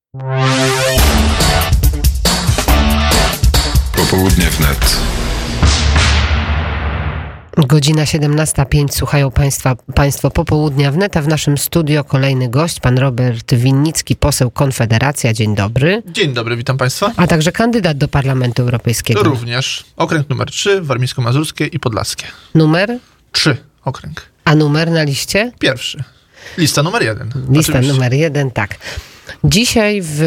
Popołudnie wnet. Godzina 17:05. Słuchają Państwo Popołudnia wnet, a w naszym studio kolejny gość, pan Robert Winnicki, poseł Konfederacja. Dzień dobry. Dzień dobry, witam Państwa. A także kandydat do Parlamentu Europejskiego. To również okręg numer 3, warmińsko-mazurskie i podlaskie. Numer? 3 okręg. A numer na liście? Pierwszy. Lista numer 1. Lista oczywiście. Numer 1, tak. Dzisiaj w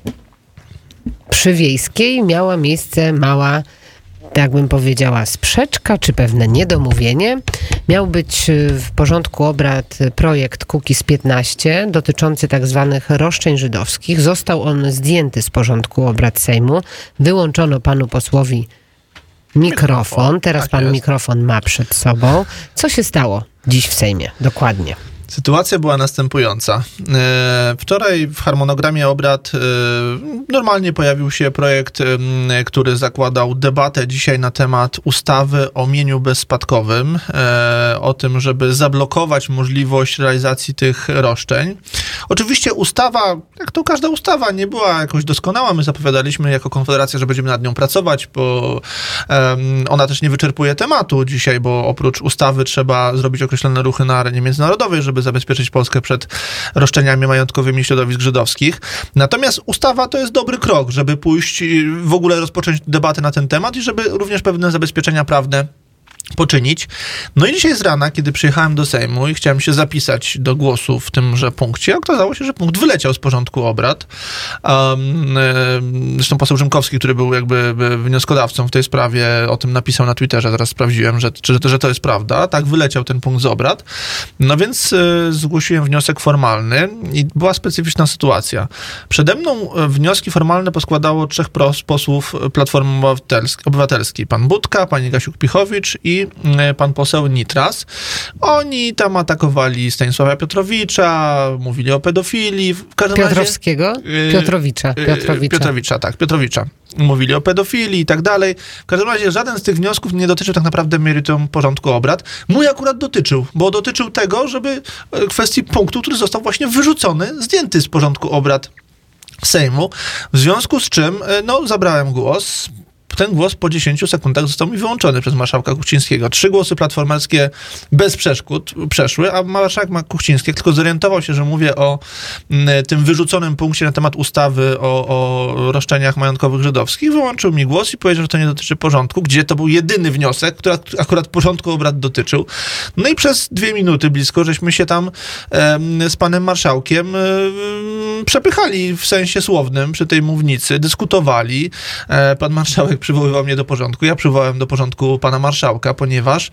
Przywiejskiej miała miejsce mała, tak bym powiedziała, sprzeczka, czy pewne niedomówienie. Miał być w porządku obrad projekt Kukiz15 dotyczący tak zwanych roszczeń żydowskich. Został on zdjęty z porządku obrad Sejmu. Wyłączono panu posłowi mikrofon. Teraz tak pan jest. Mikrofon ma przed sobą. Co się stało dziś w Sejmie? Dokładnie. Sytuacja była następująca. Wczoraj w harmonogramie obrad normalnie pojawił się projekt, który zakładał debatę dzisiaj na temat ustawy o mieniu bezspadkowym, o tym, żeby zablokować możliwość realizacji tych roszczeń. Oczywiście ustawa, jak to każda ustawa, nie była jakoś doskonała. My zapowiadaliśmy jako Konfederacja, że będziemy nad nią pracować, bo ona też nie wyczerpuje tematu dzisiaj, bo oprócz ustawy trzeba zrobić określone ruchy na arenie międzynarodowej, żeby zabezpieczyć Polskę przed roszczeniami majątkowymi środowisk żydowskich. Natomiast ustawa to jest dobry krok, żeby pójść, w ogóle rozpocząć debatę na ten temat i żeby również pewne zabezpieczenia prawne poczynić. No i dzisiaj z rana, kiedy przyjechałem do Sejmu i chciałem się zapisać do głosu w tymże punkcie, okazało się, że punkt wyleciał z porządku obrad. Zresztą poseł Rzymkowski, który był jakby wnioskodawcą w tej sprawie, o tym napisał na Twitterze, zaraz sprawdziłem, że to jest prawda. Tak, wyleciał ten punkt z obrad. No więc zgłosiłem wniosek formalny i była specyficzna sytuacja. Przede mną wnioski formalne poskładało 3 posłów Platformy Obywatelskiej. Pan Budka, pani Gasiuk-Pichowicz i pan poseł Nitras. Oni tam atakowali Stanisława Piotrowicza, mówili o pedofilii. Piotrowskiego? Piotrowicza. Mówili o pedofilii i tak dalej. W każdym razie żaden z tych wniosków nie dotyczył tak naprawdę meritum porządku obrad. Mój akurat dotyczył, bo dotyczył tego, żeby kwestii punktu, który został właśnie wyrzucony, zdjęty z porządku obrad Sejmu. W związku z czym, zabrałem głos. Ten głos po 10 sekundach został mi wyłączony przez marszałka Kuchcińskiego. 3 głosy platformerskie bez przeszkód przeszły, a marszałek Kuchciński tylko zorientował się, że mówię o tym wyrzuconym punkcie na temat ustawy o roszczeniach majątkowych żydowskich. Wyłączył mi głos i powiedział, że to nie dotyczy porządku, gdzie to był jedyny wniosek, który akurat porządku obrad dotyczył. No i przez 2 minuty blisko, żeśmy się tam z panem marszałkiem przepychali w sensie słownym przy tej mównicy, dyskutowali. Pan marszałek przywoływał mnie do porządku. Ja przywołałem do porządku pana marszałka, ponieważ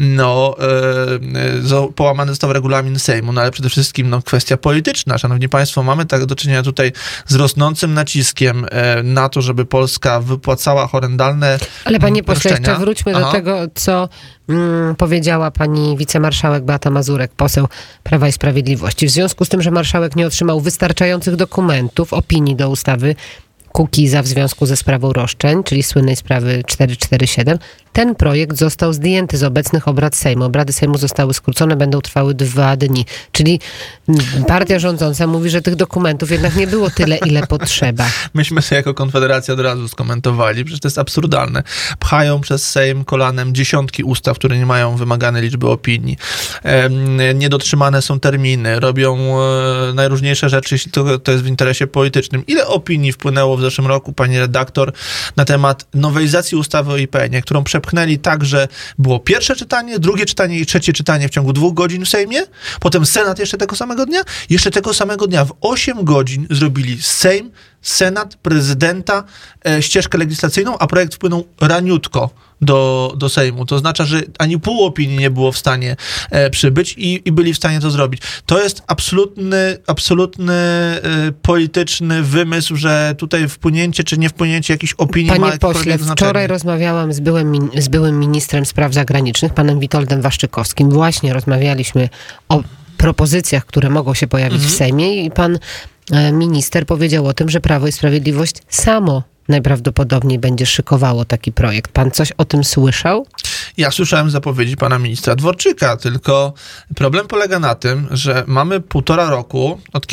połamany został regulamin Sejmu, ale przede wszystkim kwestia polityczna. Szanowni Państwo, mamy tak do czynienia tutaj z rosnącym naciskiem na to, żeby Polska wypłacała horrendalne Ale panie pośle, roszczenia. jeszcze wróćmy do tego, co powiedziała pani wicemarszałek Beata Mazurek, poseł Prawa i Sprawiedliwości. W związku z tym, że marszałek nie otrzymał wystarczających dokumentów, opinii do ustawy Kukiza w związku ze sprawą roszczeń, czyli słynnej sprawy 447, ten projekt został zdjęty z obecnych obrad Sejmu. Obrady Sejmu zostały skrócone, będą trwały 2 dni. Czyli partia rządząca mówi, że tych dokumentów jednak nie było tyle, ile potrzeba. Myśmy sobie jako Konfederacja od razu skomentowali, przecież to jest absurdalne. Pchają przez Sejm kolanem dziesiątki ustaw, które nie mają wymaganej liczby opinii. Niedotrzymane są terminy, robią najróżniejsze rzeczy, jeśli to jest w interesie politycznym. Ile opinii wpłynęło w zeszłym roku, pani redaktor, na temat nowelizacji ustawy o IPN-ie, którą przepchnęli tak, że było pierwsze czytanie, drugie czytanie i trzecie czytanie w ciągu 2 godzin w Sejmie, potem Senat jeszcze tego samego dnia, jeszcze tego samego dnia w 8 godzin zrobili Sejm, Senat, prezydenta, ścieżkę legislacyjną, a projekt wpłynął raniutko do Sejmu. To oznacza, że ani pół opinii nie było w stanie przybyć i byli w stanie to zrobić. To jest absolutny polityczny wymysł, że tutaj wpłynięcie czy nie wpłynięcie jakichś opinii ma jakiekolwiek znaczenie. Panie pośle, wczoraj rozmawiałam z byłym ministrem spraw zagranicznych, panem Witoldem Waszczykowskim. Właśnie rozmawialiśmy o propozycjach, które mogą się pojawić w Sejmie i pan minister powiedział o tym, że Prawo i Sprawiedliwość samo najprawdopodobniej będzie szykowało taki projekt. Pan coś o tym słyszał? Ja słyszałem zapowiedzi pana ministra Dworczyka, tylko problem polega na tym, że mamy 1,5 roku, od kiedy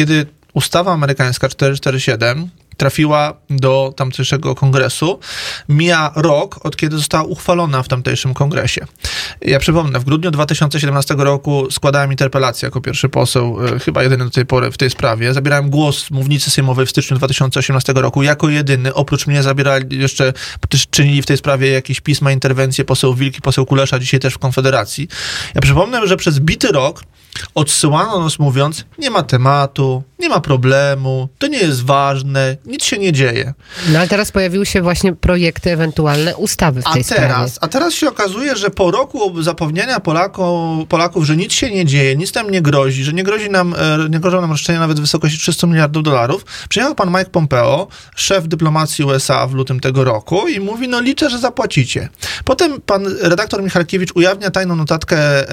ustawa amerykańska 447 trafiła do tamtejszego kongresu. Mija rok, od kiedy została uchwalona w tamtejszym kongresie. Ja przypomnę, w grudniu 2017 roku składałem interpelację jako pierwszy poseł, chyba jedyny do tej pory w tej sprawie. Zabierałem głos z mównicy sejmowej w styczniu 2018 roku. Jako jedyny, oprócz mnie zabierali jeszcze, też czynili w tej sprawie jakieś pisma, interwencje, poseł Wilk, poseł Kulesza, dzisiaj też w Konfederacji. Ja przypomnę, że przez bity rok odsyłano nas mówiąc, nie ma tematu, nie ma problemu, to nie jest ważne, nic się nie dzieje. No ale teraz pojawiły się właśnie projekty, ewentualne ustawy w tej sprawie. A teraz się okazuje, że po roku zapewniania Polaków, że nic się nie dzieje, nic nam nie grozi, że nie grożą nam roszczenia nawet w wysokości $300 miliardów, przyjechał pan Mike Pompeo, szef dyplomacji USA w lutym tego roku i mówi, no liczę, że zapłacicie. Potem pan redaktor Michalkiewicz ujawnia tajną notatkę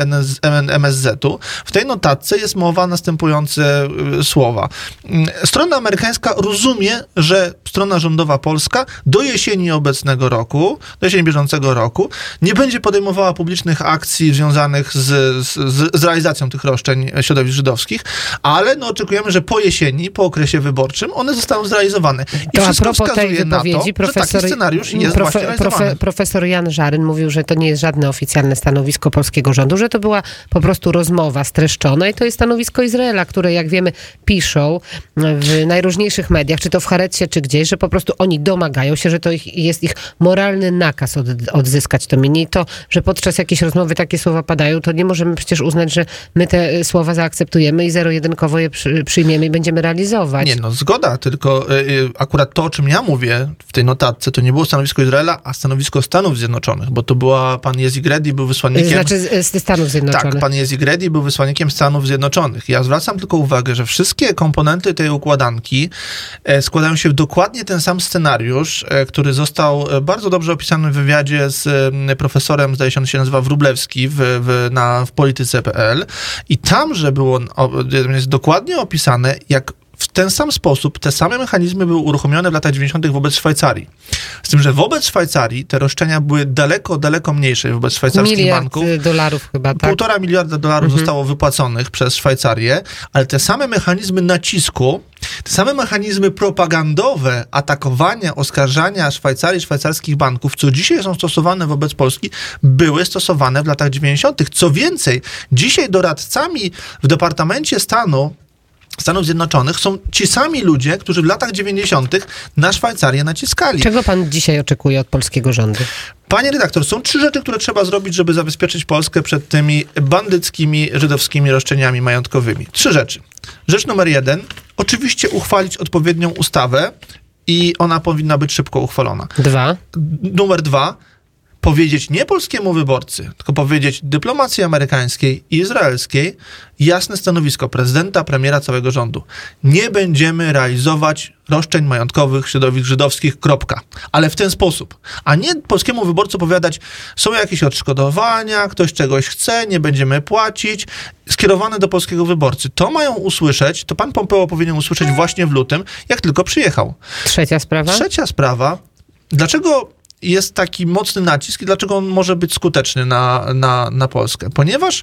MSZ-u. W tej notatce jest mowa następujące słowa. Strona amerykańska rozumie, że strona rządowa polska do jesieni obecnego roku, do jesieni bieżącego roku, nie będzie podejmowała publicznych akcji związanych z realizacją tych roszczeń środowisk żydowskich, ale no, oczekujemy, że po jesieni, po okresie wyborczym, one zostaną zrealizowane. I to wszystko a propos tej wypowiedzi, że taki scenariusz jest właśnie realizowany. Profesor Jan Żaryn mówił, że to nie jest żadne oficjalne stanowisko polskiego rządu, że to była po prostu rozmowa streszczona i to jest stanowisko Izraela, które, jak wiemy, piszą w najróżniejszych mediach, czy to w Haretsie, czy gdzieś, że po prostu oni domagają się, że to jest ich moralny nakaz odzyskać to mienie i to, że podczas jakiejś rozmowy takie słowa padają, to nie możemy przecież uznać, że my te słowa zaakceptujemy i zero-jedynkowo je przyjmiemy i będziemy realizować. Nie, no zgoda, tylko akurat to, o czym ja mówię w tej notatce, to nie było stanowisko Izraela, a stanowisko Stanów Zjednoczonych, bo to była pan Yezik Reddy, był wysłannikiem... Znaczy z Stanów Zjednoczonych. Tak, pan Yezik Reddy był wysłannikiem Stanów Zjednoczonych. Ja zwracam tylko uwagę, że wszystkie komponenty tej układanki składają się w dokładnie ten sam scenariusz, który został bardzo dobrze opisany w wywiadzie z profesorem, zdaje się, on się nazywa Wróblewski w polityce.pl i tamże jest dokładnie opisane, jak w ten sam sposób te same mechanizmy były uruchomione w latach 90. wobec Szwajcarii. Z tym, że wobec Szwajcarii te roszczenia były daleko mniejsze wobec szwajcarskich banków. $1 chyba, tak? $1,5 miliarda zostało wypłaconych przez Szwajcarię, ale te same mechanizmy nacisku, te same mechanizmy propagandowe, atakowania, oskarżania Szwajcarii, szwajcarskich banków, co dzisiaj są stosowane wobec Polski, były stosowane w latach 90. Co więcej, dzisiaj doradcami w Departamencie Stanów Zjednoczonych są ci sami ludzie, którzy w latach 90. na Szwajcarię naciskali. Czego pan dzisiaj oczekuje od polskiego rządu? Panie redaktor, są 3 rzeczy, które trzeba zrobić, żeby zabezpieczyć Polskę przed tymi bandyckimi, żydowskimi roszczeniami majątkowymi. 3 rzeczy. Rzecz numer 1, oczywiście uchwalić odpowiednią ustawę i ona powinna być szybko uchwalona. 2. Numer 2, powiedzieć nie polskiemu wyborcy, tylko powiedzieć dyplomacji amerykańskiej i izraelskiej jasne stanowisko prezydenta, premiera, całego rządu. Nie będziemy realizować roszczeń majątkowych środowisk żydowskich, kropka. Ale w ten sposób. A nie polskiemu wyborcy opowiadać, są jakieś odszkodowania, ktoś czegoś chce, nie będziemy płacić. Skierowane do polskiego wyborcy. To mają usłyszeć, to pan Pompeo powinien usłyszeć właśnie w lutym, jak tylko przyjechał. Trzecia sprawa. Dlaczego jest taki mocny nacisk i dlaczego on może być skuteczny na Polskę? Ponieważ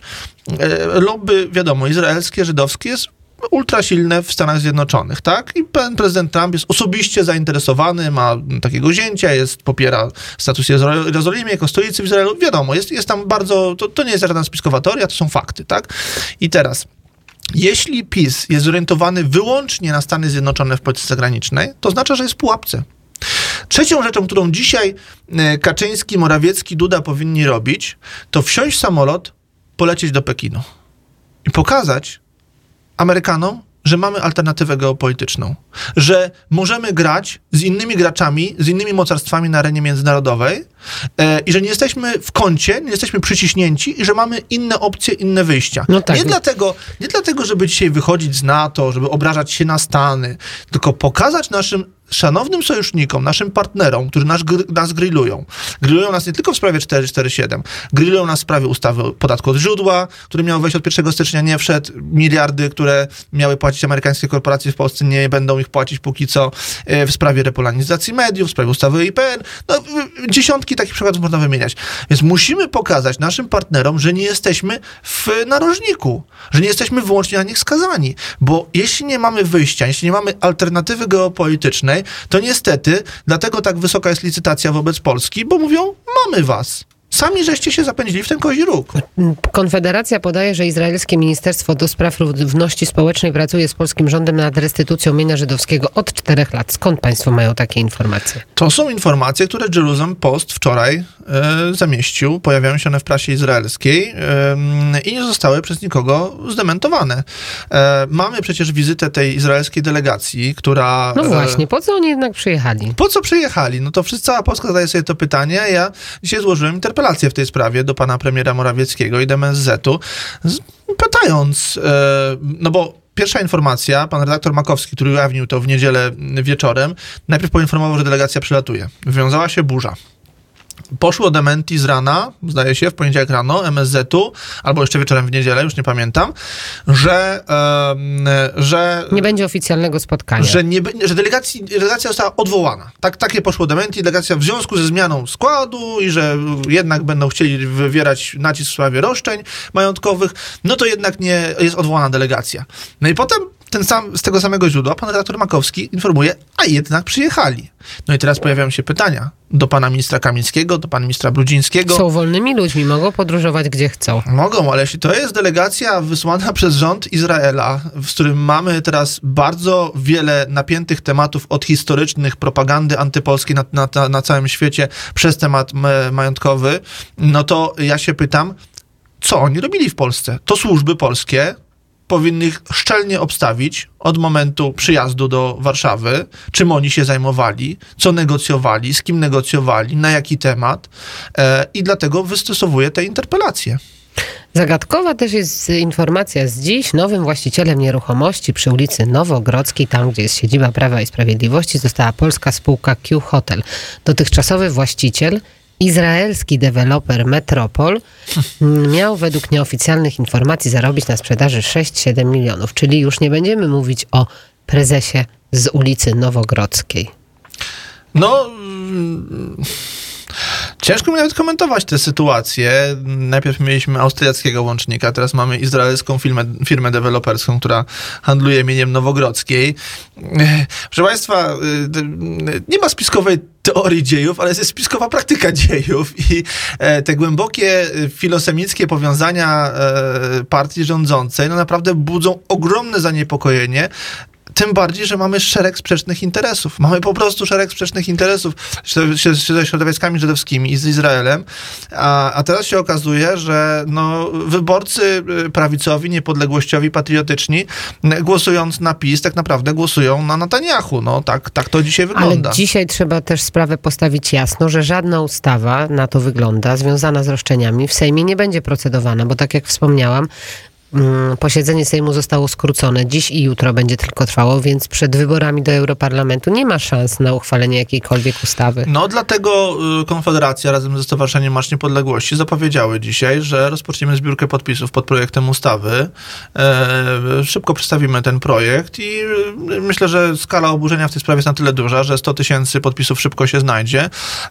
lobby, wiadomo, izraelskie, żydowskie jest ultra silne w Stanach Zjednoczonych, tak? I pan prezydent Trump jest osobiście zainteresowany, ma takiego zięcia, popiera status Jerozolimy jako stolicy w Izraelu. Wiadomo, jest tam bardzo, to nie jest żadna spiskowa teoria, to są fakty, tak? I teraz, jeśli PiS jest zorientowany wyłącznie na Stany Zjednoczone w polityce zagranicznej, to oznacza, że jest w pułapce. Trzecią rzeczą, którą dzisiaj Kaczyński, Morawiecki, Duda powinni robić, to wsiąść w samolot, polecieć do Pekinu i pokazać Amerykanom, że mamy alternatywę geopolityczną, że możemy grać z innymi graczami, z innymi mocarstwami na arenie międzynarodowej i że nie jesteśmy w kącie, nie jesteśmy przyciśnięci i że mamy inne opcje, inne wyjścia. No tak. Nie dlatego, żeby dzisiaj wychodzić z NATO, żeby obrażać się na Stany, tylko pokazać naszym szanownym sojusznikom, naszym partnerom, którzy nas grillują. Grillują nas nie tylko w sprawie 447, grillują nas w sprawie ustawy o podatku od źródła, który miał wejść od 1 stycznia, nie wszedł. Miliardy, które miały płacić amerykańskie korporacje w Polsce, nie będą ich płacić póki co. W sprawie repolonizacji mediów, w sprawie ustawy o IPN. No, dziesiątki setki takich przykładów można wymieniać. Więc musimy pokazać naszym partnerom, że nie jesteśmy w narożniku, że nie jesteśmy wyłącznie na nich skazani. Bo jeśli nie mamy wyjścia, jeśli nie mamy alternatywy geopolitycznej, to niestety dlatego tak wysoka jest licytacja wobec Polski, bo mówią, mamy was. Sami żeście się zapędzili w ten kozi róg. Konfederacja podaje, że izraelskie Ministerstwo do Spraw Równości Społecznej pracuje z polskim rządem nad restytucją mienia żydowskiego od 4 lat. Skąd państwo mają takie informacje? To są informacje, które Jerusalem Post wczoraj zamieścił. Pojawiają się one w prasie izraelskiej i nie zostały przez nikogo zdementowane. Mamy przecież wizytę tej izraelskiej delegacji, która... No właśnie, po co oni jednak przyjechali? Po co przyjechali? No to cała Polska zadaje sobie to pytanie, a ja dzisiaj złożyłem interpelację w tej sprawie do pana premiera Morawieckiego i do MSZ-u, pytając, no bo pierwsza informacja, pan redaktor Makowski, który ujawnił to w niedzielę wieczorem, najpierw poinformował, że delegacja przylatuje. Wywiązała się burza. Poszło dementi z rana, zdaje się, w poniedziałek rano, MSZ-u, albo jeszcze wieczorem w niedzielę, już nie pamiętam, że nie będzie oficjalnego spotkania. Że delegacja została odwołana. Takie poszło dementi, delegacja w związku ze zmianą składu i że jednak będą chcieli wywierać nacisk w sprawie roszczeń majątkowych, no to jednak nie jest odwołana delegacja. No i potem z tego samego źródła pan redaktor Makowski informuje, a jednak przyjechali. No i teraz pojawiają się pytania do pana ministra Kamińskiego, do pana ministra Brudzińskiego. Są wolnymi ludźmi, mogą podróżować gdzie chcą. Mogą, ale jeśli to jest delegacja wysłana przez rząd Izraela, z którym mamy teraz bardzo wiele napiętych tematów od historycznych, propagandy antypolskiej na całym świecie przez temat majątkowy, no to ja się pytam, co oni robili w Polsce? To służby polskie powinny ich szczelnie obstawić od momentu przyjazdu do Warszawy, czym oni się zajmowali, co negocjowali, z kim negocjowali, na jaki temat i dlatego wystosowuję te interpelacje. Zagadkowa też jest informacja z dziś. Nowym właścicielem nieruchomości przy ulicy Nowogrodzkiej, tam gdzie jest siedziba Prawa i Sprawiedliwości, została polska spółka Q Hotel. Dotychczasowy właściciel, izraelski deweloper Metropol, miał według nieoficjalnych informacji zarobić na sprzedaży 6-7 milionów, czyli już nie będziemy mówić o prezesie z ulicy Nowogrodzkiej. No... Ciężko mi nawet komentować tę sytuację. Najpierw mieliśmy austriackiego łącznika, teraz mamy izraelską firmę deweloperską, która handluje mieniem Nowogrodzkiej. Proszę państwa, nie ma spiskowej teorii dziejów, ale jest spiskowa praktyka dziejów i te głębokie filosemickie powiązania partii rządzącej no naprawdę budzą ogromne zaniepokojenie. Tym bardziej, że mamy szereg sprzecznych interesów. Mamy po prostu szereg sprzecznych interesów ze środowiskami żydowskimi i z Izraelem. A teraz się okazuje, że no, wyborcy prawicowi, niepodległościowi, patriotyczni, głosując na PiS, tak naprawdę głosują na Netanyahu. No, tak to dzisiaj wygląda. Ale dzisiaj trzeba też sprawę postawić jasno, że żadna ustawa, na to wygląda, związana z roszczeniami w Sejmie nie będzie procedowana, bo tak jak wspomniałam, posiedzenie Sejmu zostało skrócone. Dziś i jutro będzie tylko trwało, więc przed wyborami do Europarlamentu nie ma szans na uchwalenie jakiejkolwiek ustawy. No dlatego Konfederacja razem ze Stowarzyszeniem Marsz Niepodległości zapowiedziały dzisiaj, że rozpoczniemy zbiórkę podpisów pod projektem ustawy. Szybko przedstawimy ten projekt i myślę, że skala oburzenia w tej sprawie jest na tyle duża, że 100 000 podpisów szybko się znajdzie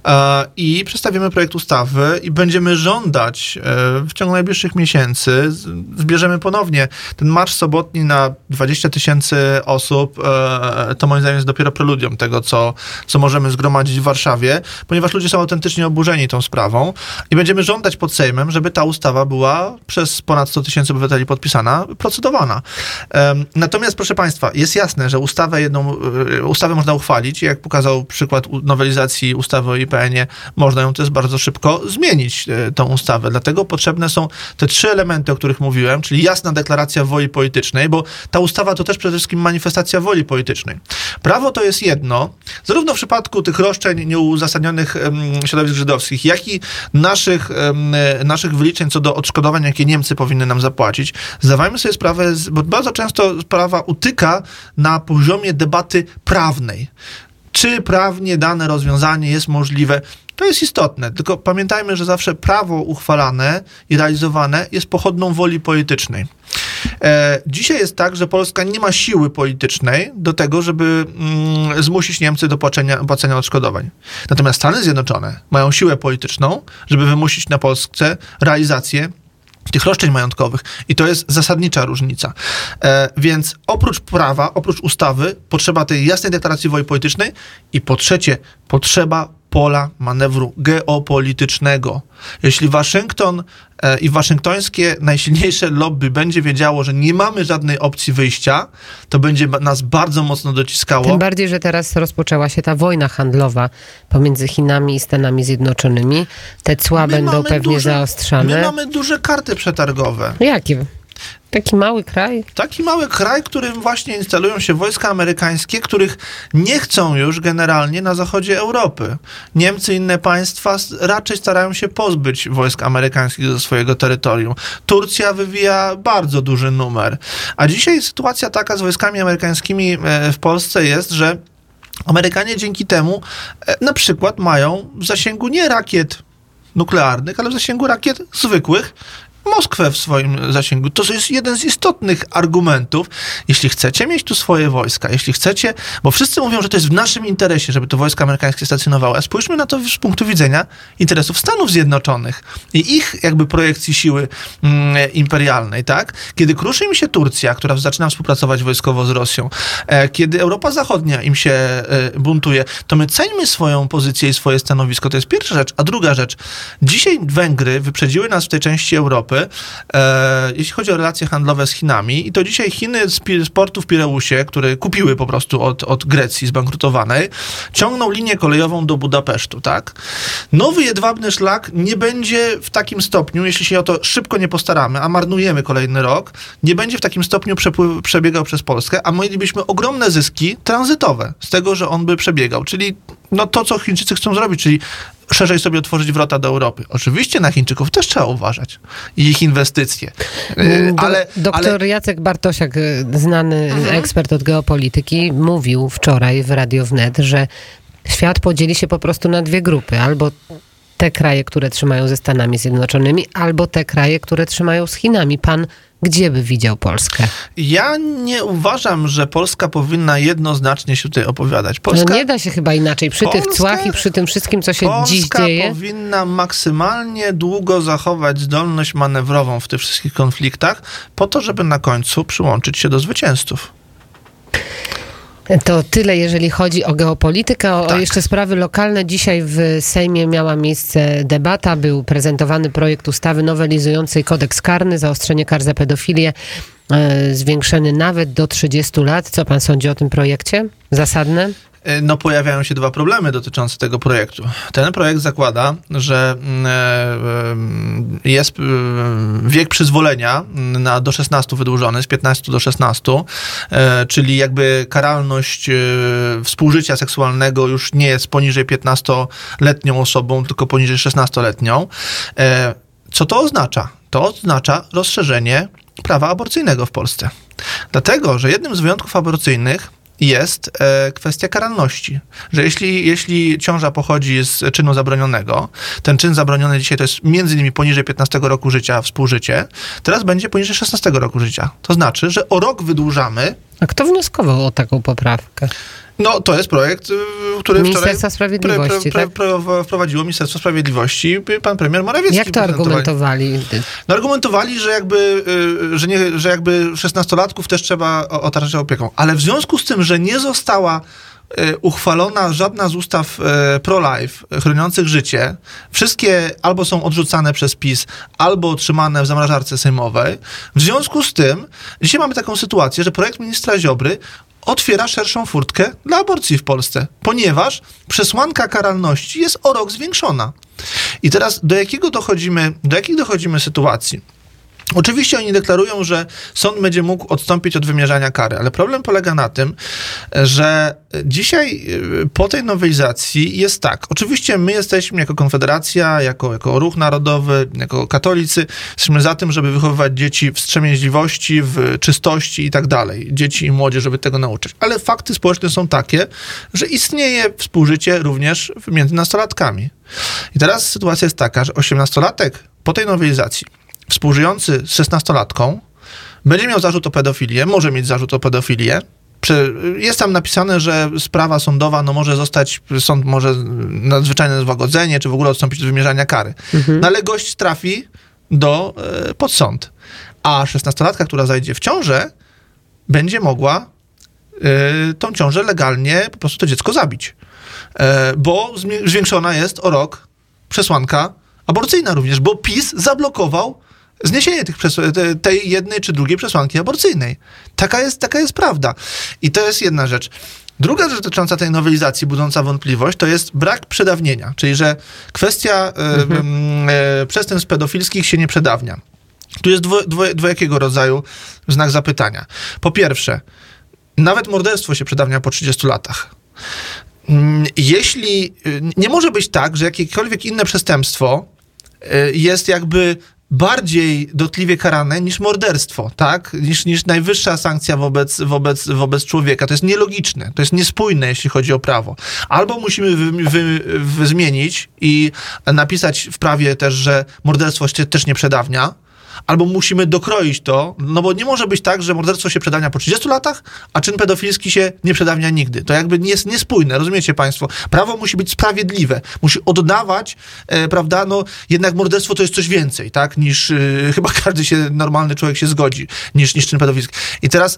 i przedstawimy projekt ustawy i będziemy żądać w ciągu najbliższych miesięcy, zbierzemy ponownie ten marsz sobotni na 20 000 osób, to moim zdaniem jest dopiero preludium tego, co możemy zgromadzić w Warszawie, ponieważ ludzie są autentycznie oburzeni tą sprawą i będziemy żądać pod Sejmem, żeby ta ustawa była przez ponad 100 000 obywateli podpisana, procedowana. Natomiast, proszę państwa, jest jasne, że ustawę można uchwalić i jak pokazał przykład nowelizacji ustawy o IPN-ie, można ją też bardzo szybko zmienić, tą ustawę. Dlatego potrzebne są te 3 elementy, o których mówiłem, czyli jasna deklaracja woli politycznej, bo ta ustawa to też przede wszystkim manifestacja woli politycznej. Prawo to jest jedno, zarówno w przypadku tych roszczeń nieuzasadnionych środowisk żydowskich, jak i naszych wyliczeń co do odszkodowań, jakie Niemcy powinny nam zapłacić. Zdawajmy sobie sprawę, bo bardzo często sprawa utyka na poziomie debaty prawnej. Czy prawnie dane rozwiązanie jest możliwe? To jest istotne, tylko pamiętajmy, że zawsze prawo uchwalane i realizowane jest pochodną woli politycznej. Dzisiaj jest tak, że Polska nie ma siły politycznej do tego, żeby zmusić Niemcy do płacenia odszkodowań. Natomiast Stany Zjednoczone mają siłę polityczną, żeby wymusić na Polsce realizację tych roszczeń majątkowych. I to jest zasadnicza różnica. Więc oprócz prawa, oprócz ustawy, potrzeba tej jasnej deklaracji woli politycznej i po trzecie, potrzeba pola manewru geopolitycznego. Jeśli Waszyngton i waszyngtońskie najsilniejsze lobby będzie wiedziało, że nie mamy żadnej opcji wyjścia, to będzie nas bardzo mocno dociskało. Tym bardziej, że teraz rozpoczęła się ta wojna handlowa pomiędzy Chinami i Stanami Zjednoczonymi. Te cła będą pewnie zaostrzane. My mamy duże karty przetargowe. Jakie? Taki mały kraj? Taki mały kraj, w którym właśnie instalują się wojska amerykańskie, których nie chcą już generalnie na zachodzie Europy. Niemcy i inne państwa raczej starają się pozbyć wojsk amerykańskich ze swojego terytorium. Turcja wywija bardzo duży numer. A dzisiaj sytuacja taka z wojskami amerykańskimi w Polsce jest, że Amerykanie dzięki temu na przykład mają w zasięgu nie rakiet nuklearnych, ale w zasięgu rakiet zwykłych Moskwę w swoim zasięgu. To jest jeden z istotnych argumentów. Jeśli chcecie mieć tu swoje wojska, jeśli chcecie, bo wszyscy mówią, że to jest w naszym interesie, żeby to wojska amerykańskie stacjonowały, a spójrzmy na to z punktu widzenia interesów Stanów Zjednoczonych i ich jakby projekcji siły imperialnej, tak? Kiedy kruszy im się Turcja, która zaczyna współpracować wojskowo z Rosją, kiedy Europa Zachodnia im się buntuje, to my ceńmy swoją pozycję i swoje stanowisko. To jest pierwsza rzecz. A druga rzecz. Dzisiaj Węgry wyprzedziły nas w tej części Europy, jeśli chodzi o relacje handlowe z Chinami, i to dzisiaj Chiny z portu w Pireusie, które kupiły po prostu od Grecji zbankrutowanej, ciągną linię kolejową do Budapesztu, tak? Nowy jedwabny szlak nie będzie w takim stopniu, jeśli się o to szybko nie postaramy, a marnujemy kolejny rok, nie będzie w takim stopniu przebiegał przez Polskę, a mielibyśmy ogromne zyski tranzytowe z tego, że on by przebiegał, czyli to, co Chińczycy chcą zrobić, czyli szerzej sobie otworzyć wrota do Europy. Oczywiście na Chińczyków też trzeba uważać i ich inwestycje. Doktor Jacek Bartosiak, znany ekspert od geopolityki, mówił wczoraj w Radio Wnet, że świat podzieli się po prostu na dwie grupy. Albo te kraje, które trzymają ze Stanami Zjednoczonymi, albo te kraje, które trzymają z Chinami. Pan gdzie by widział Polskę? Ja nie uważam, że Polska powinna jednoznacznie się tutaj opowiadać. No nie da się chyba inaczej. Przy tych cłach i przy tym wszystkim, co się dziś dzieje. Polska powinna maksymalnie długo zachować zdolność manewrową w tych wszystkich konfliktach, po to, żeby na końcu przyłączyć się do zwycięzców. To tyle, jeżeli chodzi o geopolitykę. O Tak. jeszcze sprawy lokalne. Dzisiaj w Sejmie miała miejsce debata. Był prezentowany projekt ustawy nowelizującej kodeks karny, zaostrzenie kar za pedofilię, zwiększony nawet do 30 lat. Co pan sądzi o tym projekcie? Zasadne? No pojawiają się dwa problemy dotyczące tego projektu. Ten projekt zakłada, że jest wiek przyzwolenia do 16 wydłużony, z 15 do 16, czyli jakby karalność współżycia seksualnego już nie jest poniżej 15-letnią osobą, tylko poniżej 16-letnią. Co to oznacza? To oznacza rozszerzenie prawa aborcyjnego w Polsce. Dlatego, że jednym z wyjątków aborcyjnych jest kwestia karalności, że jeśli ciąża pochodzi z czynu zabronionego, ten czyn zabroniony dzisiaj to jest między innymi poniżej 15 roku życia współżycie, teraz będzie poniżej 16 roku życia. To znaczy, że o rok wydłużamy. A kto wnioskował o taką poprawkę? No, to jest projekt, który Ministerstwa Sprawiedliwości, tak? Wprowadziło Ministerstwo Sprawiedliwości pan premier Morawiecki. Jak to argumentowali? No, argumentowali, że jakby 16-latków też trzeba otaczać opieką. Ale w związku z tym, że nie została uchwalona żadna z ustaw pro-life chroniących życie, wszystkie albo są odrzucane przez PiS, albo trzymane w zamrażarce sejmowej. W związku z tym dzisiaj mamy taką sytuację, że projekt ministra Ziobry otwiera szerszą furtkę dla aborcji w Polsce, ponieważ przesłanka karalności jest o rok zwiększona. I teraz do jakich dochodzimy sytuacji? Oczywiście oni deklarują, że sąd będzie mógł odstąpić od wymierzania kary, ale problem polega na tym, że dzisiaj po tej nowelizacji jest tak. Oczywiście my jesteśmy jako Konfederacja, jako ruch narodowy, jako katolicy, jesteśmy za tym, żeby wychowywać dzieci w wstrzemięźliwości, w czystości i tak dalej. Dzieci i młodzież, żeby tego nauczyć. Ale fakty społeczne są takie, że istnieje współżycie również między nastolatkami. I teraz sytuacja jest taka, że 18-latek po tej nowelizacji współżyjący z 16-latką będzie miał zarzut o pedofilię, może mieć zarzut o pedofilię. Jest tam napisane, że sprawa sądowa może zostać, sąd może nadzwyczajne złagodzenie, czy w ogóle odstąpić od wymierzania kary. No ale gość trafi pod sąd. A 16-latka, która zajdzie w ciążę, będzie mogła tą ciążę legalnie po prostu to dziecko zabić. Bo zwiększona jest o rok przesłanka aborcyjna również, bo PiS zablokował zniesienie tej jednej czy drugiej przesłanki aborcyjnej. Taka jest prawda. I to jest jedna rzecz. Druga rzecz dotycząca tej nowelizacji, budząca wątpliwość, to jest brak przedawnienia, czyli że kwestia przestępstw pedofilskich się nie przedawnia. Tu jest dwojakiego rodzaju znak zapytania. Po pierwsze, nawet morderstwo się przedawnia po 30 latach. Jeśli nie może być tak, że jakiekolwiek inne przestępstwo jest jakby bardziej dotkliwie karane niż morderstwo, tak? Niż najwyższa sankcja wobec człowieka. To jest nielogiczne, to jest niespójne, jeśli chodzi o prawo. Albo musimy zmienić i napisać w prawie też, że morderstwo się też nie przedawnia, albo musimy dokroić to, no bo nie może być tak, że morderstwo się przedawnia po 30 latach, a czyn pedofilski się nie przedawnia nigdy. To jakby jest niespójne, rozumiecie państwo? Prawo musi być sprawiedliwe, musi oddawać, prawda, no jednak morderstwo to jest coś więcej, tak, niż chyba każdy normalny człowiek się zgodzi, niż czyn pedofilski. I teraz,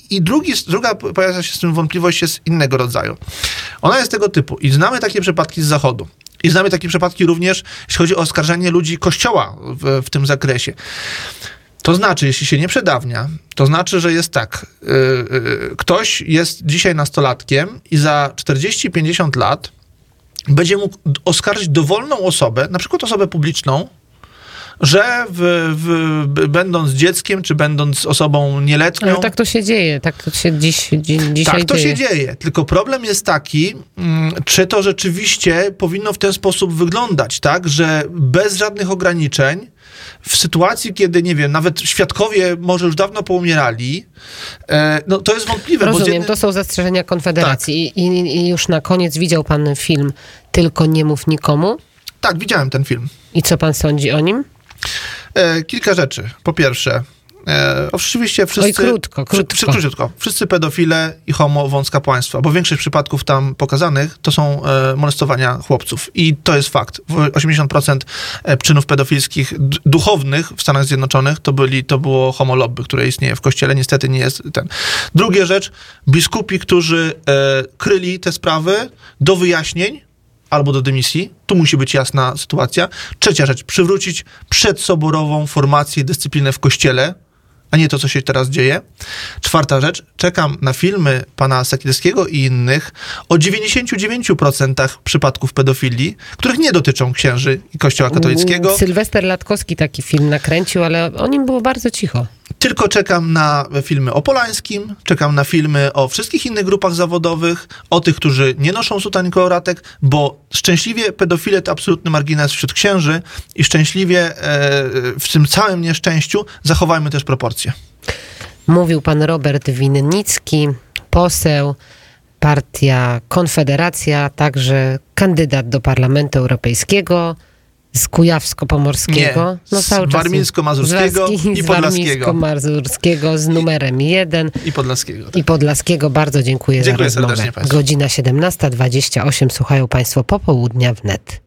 druga pojawia się z tym wątpliwość jest innego rodzaju. Ona jest tego typu i znamy takie przypadki z Zachodu. I znamy takie przypadki również, jeśli chodzi o oskarżanie ludzi Kościoła w tym zakresie. To znaczy, jeśli się nie przedawnia, to znaczy, że jest tak. Ktoś jest dzisiaj nastolatkiem i za 40-50 lat będzie mógł oskarżyć dowolną osobę, na przykład osobę publiczną, że będąc dzieckiem, czy będąc osobą nieletnią... Ale tak to się dzieje, tak to się dzisiaj dzieje. Tak to się dzieje, tylko problem jest taki, czy to rzeczywiście powinno w ten sposób wyglądać, tak, że bez żadnych ograniczeń, w sytuacji, kiedy, nie wiem, nawet świadkowie może już dawno poumierali, no to jest wątpliwe. Rozumiem, to są zastrzeżenia Konfederacji. Tak. I już na koniec widział pan film Tylko nie mów nikomu? Tak, widziałem ten film. I co pan sądzi o nim? Kilka rzeczy. Po pierwsze, oczywiście wszyscy... Oj, krótko. Wszyscy pedofile i homo wąska państwa, bo większość przypadków tam pokazanych to są molestowania chłopców. I to jest fakt. 80% czynów pedofilskich duchownych w Stanach Zjednoczonych to było homo lobby, które istnieje w kościele. Niestety nie jest ten. Druga rzecz, biskupi, którzy kryli te sprawy do wyjaśnień albo do dymisji. Tu musi być jasna sytuacja. Trzecia rzecz, przywrócić przedsoborową formację i dyscyplinę w kościele, a nie to, co się teraz dzieje. Czwarta rzecz, czekam na filmy pana Sekielskiego i innych o 99% przypadków pedofilii, których nie dotyczą księży i Kościoła katolickiego. Sylwester Latkowski taki film nakręcił, ale o nim było bardzo cicho. Tylko czekam na filmy o Polańskim, czekam na filmy o wszystkich innych grupach zawodowych, o tych, którzy nie noszą sutan i koloratek, bo szczęśliwie pedofile to absolutny margines wśród księży i szczęśliwie w tym całym nieszczęściu zachowajmy też proporcje. Mówił pan Robert Winnicki, poseł, partia Konfederacja, także kandydat do Parlamentu Europejskiego z Kujawsko-Pomorskiego. Nie, z Warmińsko-Mazurskiego i Podlaskiego. Warmińsko-Mazurskiego z numerem 1. I Podlaskiego. Bardzo dziękuję za rozmowę. Serdecznie państwu. Godzina 17:28. Słuchają państwo Popołudnia wnet.